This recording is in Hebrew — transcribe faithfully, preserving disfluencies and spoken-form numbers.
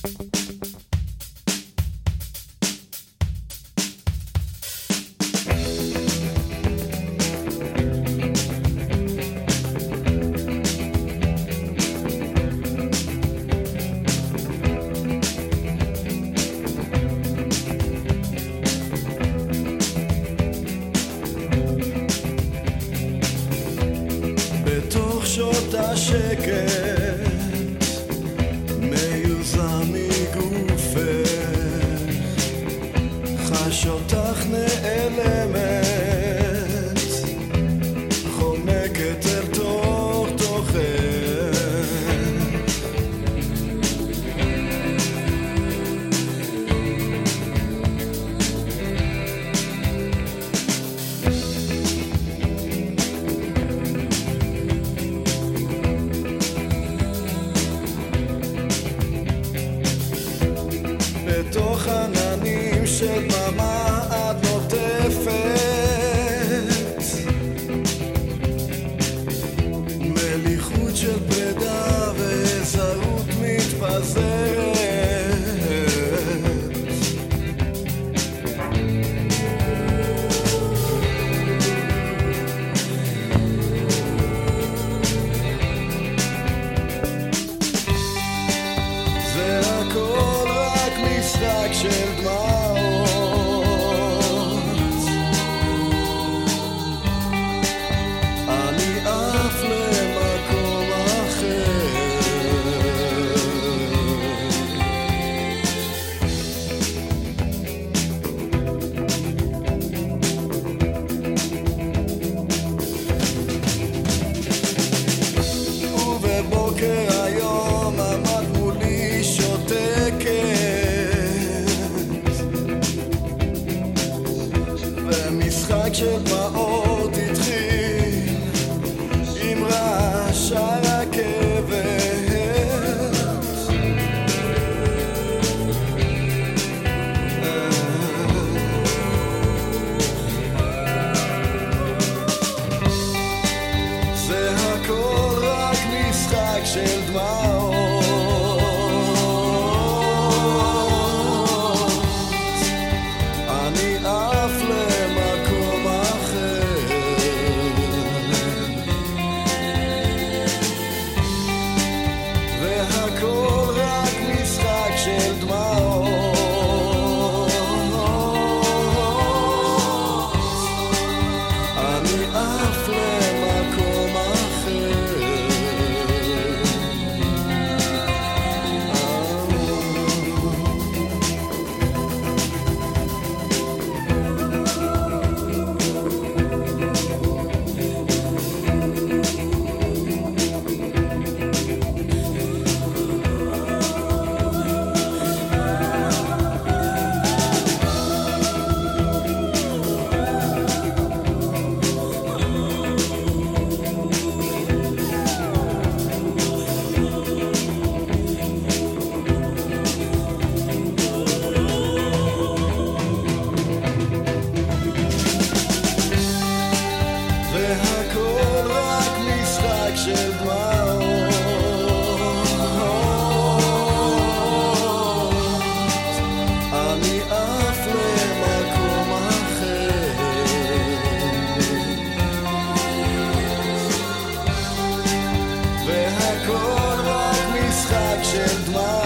שעות השקט מיוזם מגופך, חש אותך נעלמת, חומקת אל תוך תוכך. בתוך עננים של דממה את נוטפת, מליחות של פרידה וזרות מתפזרת. זה הכל רק משחק של דמעות, אני עף למקום אחר. ובבוקר היום עמד מולי שותקת, ומשחק של דמעות התחיל עם רעש הרכבת. זה הכל רק משחק של דמעות, אני עף למקום אחר. והכל רק משחק של דמעות, אני עף למקום אחר. והכל רק משחק של דמעות, אני עף למקום אחר. והכל רק משחק של דמעות.